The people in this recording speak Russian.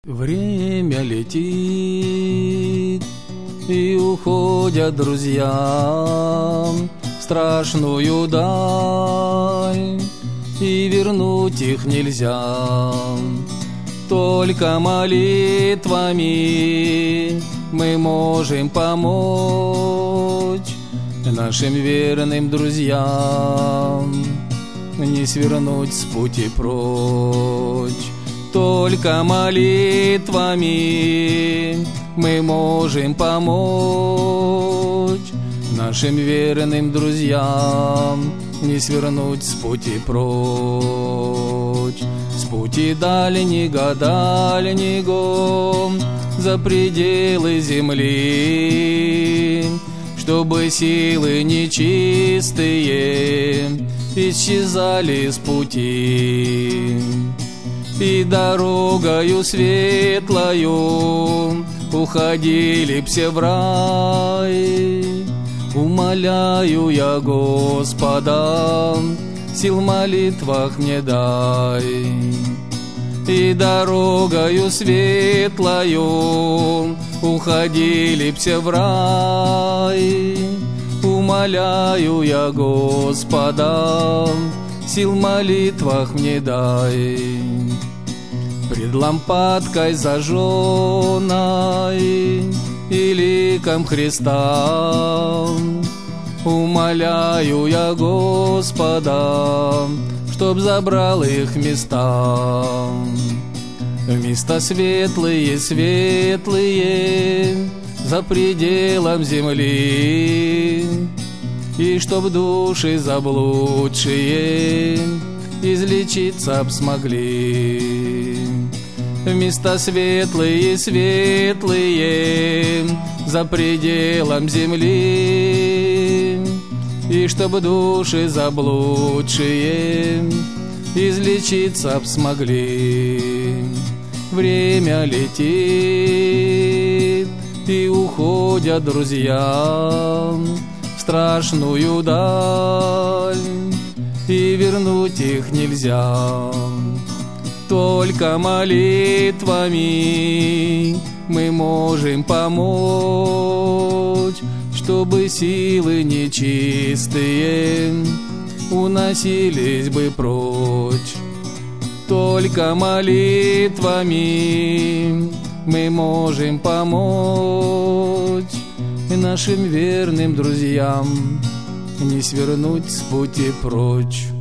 Время летит, и уходят друзья в страшную даль, и вернуть их нельзя. Только молитвами мы можем помочь нашим верным друзьям не свернуть с пути прочь. Только молитвами мы можем помочь нашим верным друзьям не свернуть с пути прочь. С пути дальнего, за пределы земли, чтобы силы нечистые исчезали с пути. И дорогою светлою уходили все в рай. Умоляю я Господа, сил в молитвах мне дай. И дорогою светлою уходили все в рай. Умоляю я Господа, сил в молитвах мне дай. Пред лампадкой зажженной и ликом Христа умоляю я Господа, чтоб забрал их места. Места светлые, светлые, за пределом земли, и чтоб души заблудшие излечиться б смогли. Места светлые, светлые, за пределом земли, и чтоб души заблудшие излечиться б смогли. Время летит, и уходят друзья в страшную даль, и вернуть их нельзя. Только молитвами мы можем помочь, чтобы силы нечистые уносились бы прочь. Только молитвами мы можем помочь нашим верным друзьям не свернуть с пути прочь.